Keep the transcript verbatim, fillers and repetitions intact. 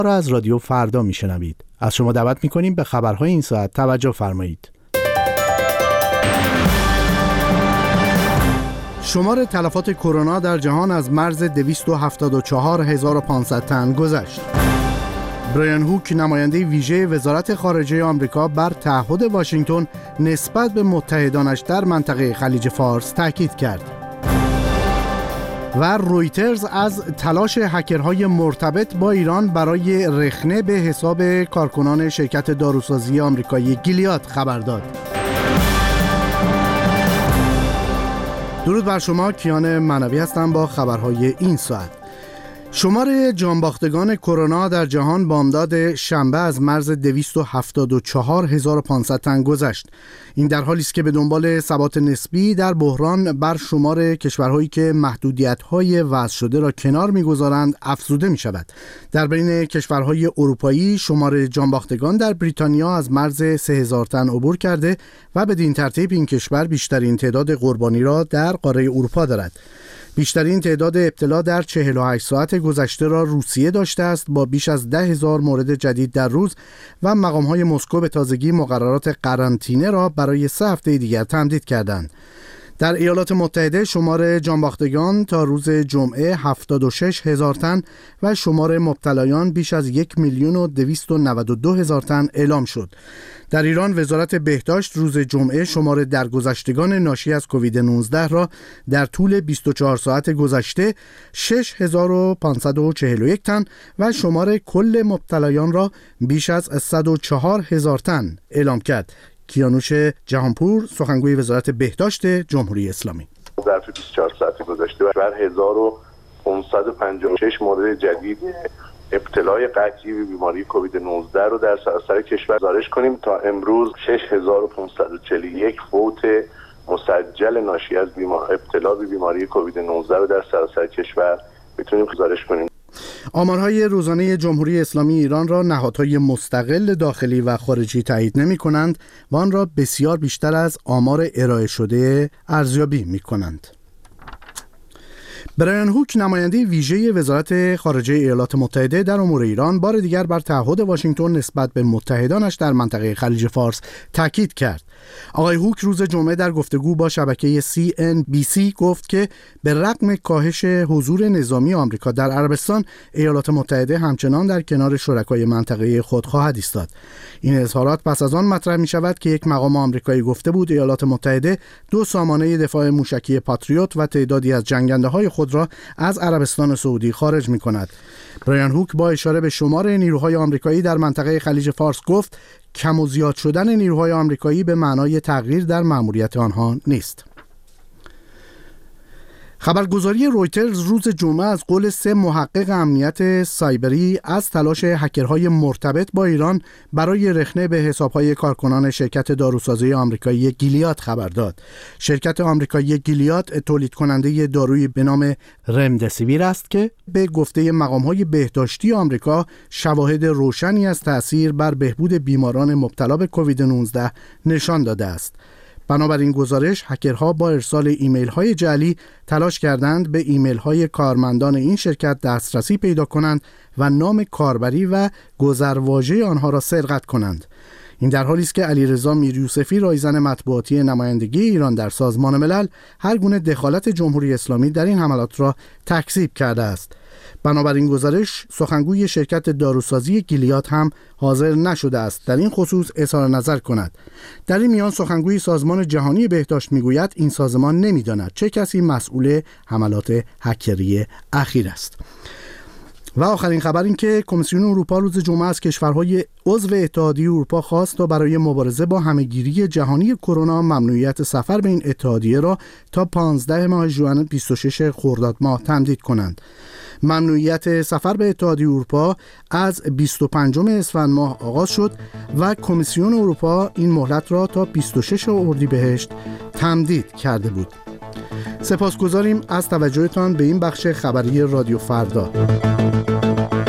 را از رادیو فردا میشنوید. از شما دعوت میکنیم به خبرهای این ساعت توجه فرمایید. شمار تلفات کرونا در جهان از مرز دویست و هفتاد و چهار هزار و پانصد تن گذشت. برایان هوک نماینده ویژه وزارت خارجه آمریکا بر تعهد واشنگتن نسبت به متحدانش در منطقه خلیج فارس تاکید کرد. و رویترز از تلاش هکرهای مرتبط با ایران برای رخنه به حساب کارکنان شرکت داروسازی آمریکایی گیلیاد خبر داد. درود بر شما، کیان معنوی هستم با خبرهای این ساعت. شمار جانباختگان کرونا در جهان بامداد شنبه از مرز دویست و هفتاد و چهار هزار و پانصد تن گذشت. این در حالی است که به دنبال ثبات نسبی در بحران بر شمار کشورهایی که محدودیت‌های وضع شده را کنار می‌گذارند افزوده می‌شود. در بین کشورهای اروپایی شمار جانباختگان در بریتانیا از مرز سه هزار تن عبور کرده و بدین ترتیب این کشور بیشترین تعداد قربانی را در قاره اروپا دارد. بیشترین تعداد ابتلا در چهل و هشت ساعت گذشته را روسیه داشته است با بیش از ده هزار مورد جدید در روز و مقام‌های مسکو به تازگی مقررات قرنطینه را برای سه هفته دیگر تمدید کردند. در ایالات متحده شمار جانباختگان تا روز جمعه هفتاد و شش هزار تن و شمار مبتلایان بیش از یک میلیون و دویست و نود و دو هزار تن اعلام شد. در ایران وزارت بهداشت روز جمعه شمار درگذشتگان ناشی از کووید نوزده را در طول بیست و چهار ساعت گذشته شش هزار و پانصد و چهل و یک تن و شمار کل مبتلایان را بیش از صد و چهار هزار تن اعلام کرد. کیانوش جهانپور، سخنگوی وزارت بهداشت جمهوری اسلامی: در طول بیست و چهار ساعت گذشته بر هزار و پانصد و پنجاه و شش مورد جدید ابتلای قطعی به بیماری کووید نوزده رو در سراسر کشور گزارش کنیم. تا امروز شش هزار و پانصد و چهل و یک فوت مسجل ناشی از بیماری ابتلا به بیماری کووید نوزده رو در سراسر کشور میتونیم گزارش کنیم. آمارهای روزانه جمهوری اسلامی ایران را نهادهای مستقل داخلی و خارجی تایید نمی کنند و آن را بسیار بیشتر از آمار ارائه شده ارزیابی می کنند. برایان هوک نماینده ویژه وزارت خارجه ایالات متحده در امور ایران بار دیگر بر تعهد واشنگتن نسبت به متحدانش در منطقه خلیج فارس تاکید کرد. آقای هوک روز جمعه در گفتگو با شبکه سی ان بی سی گفت که به رغم کاهش حضور نظامی آمریکا در عربستان، ایالات متحده همچنان در کنار شرکای منطقه خود خواهد ایستاد. این اظهارات پس از آن مطرح می شود که یک مقام آمریکایی گفته بود ایالات متحده دو سامانه دفاع موشکی پاتریوت و تعدادی از جنگنده‌های خود را از عربستان سعودی خارج می کند. برایان هوک با اشاره به شمار نیروهای آمریکایی در منطقه خلیج فارس گفت کم و زیاد شدن نیروهای آمریکایی به معنای تغییر در مأموریت آنها نیست. خبرگزاری رویترز روز جمعه از قول سه محقق امنیت سایبری از تلاش هکرهای مرتبط با ایران برای رخنه به حسابهای کارکنان شرکت داروسازی آمریکایی گیلیاد خبر داد. شرکت آمریکایی گیلیاد تولید کننده دارویی به نام رمدسیویر است که به گفته مقام‌های بهداشتی آمریکا شواهد روشنی از تأثیر بر بهبود بیماران مبتلا به کووید نوزده نشان داده است. بنابراین گزارش هکرها با ارسال ایمیل‌های جعلی تلاش کردند به ایمیل‌های کارمندان این شرکت دسترسی پیدا کنند و نام کاربری و گذرواژه آنها را سرقت کنند. این در حالی است که علیرضا میریوسفی رایزن مطبوعاتی نمایندگی ایران در سازمان ملل هر گونه دخالت جمهوری اسلامی در این حملات را تکذیب کرده است. بنابراین گزارش سخنگوی شرکت داروسازی گیلیاد هم حاضر نشده است در این خصوص اظهار نظر کند. در این میان سخنگوی سازمان جهانی بهداشت میگوید این سازمان نمیداند چه کسی مسئول حملات هکری اخیر است. و آخرین خبر این که کمیسیون اروپا روز جمعه از کشورهای عضو اتحادیه اروپا خواست تا برای مبارزه با همهگیری جهانی کرونا ممنوعیت سفر به این اتحادیه را تا پانزده ماه ژوئن بیست و شش خرداد ماه تمدید کنند. ممنوعیت سفر به اتحادیه اروپا از بیست و پنجم اسفند ماه آغاز شد و کمیسیون اروپا این مهلت را تا بیست و شش اردیبهشت تمدید کرده بود. سپاسگزاریم از توجهتان به این بخش خبری رادیو فردا.